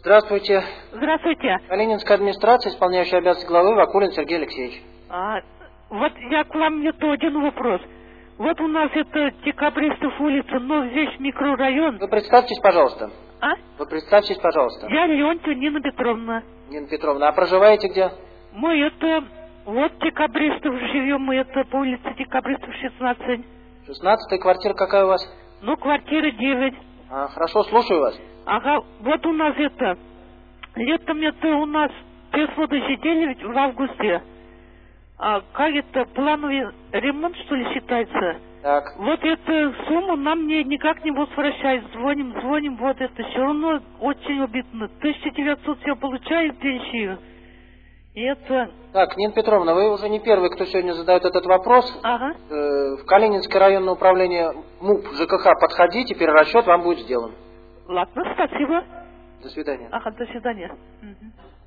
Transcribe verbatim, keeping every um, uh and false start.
Здравствуйте. Здравствуйте. Калининская администрация, исполняющая обязанности главы, Вакулин Сергей Алексеевич. А, вот я к вам это один вопрос. Вот у нас это Декабристов улица, но здесь микрорайон. Вы представьтесь, пожалуйста. А? Вы представьтесь, пожалуйста. Я Леонтьева Нина Петровна. Нина Петровна, а проживаете где? Мы это, вот Декабристов живем, мы это по улице Декабристов шестнадцать. шестнадцатая квартира какая у вас? Ну, квартира девять. А, хорошо, слушаю вас. Ага, вот у нас это, летом это у нас спецводозащитили ведь в августе. А как это, плановый ремонт, что ли, считается? Так. Вот эту сумму нам не, никак не возвращают. Звоним, звоним, вот это все равно очень обидно. тысяча девятьсот все получают пенсию. И это... Так, Нина Петровна, вы уже не первый, кто сегодня задает этот вопрос. Ага. Э, в Калининское районное управление МУП ЖКХ подходите, перерасчет вам будет сделан. Ладно, спасибо. До свидания. Ага, до свидания. Угу.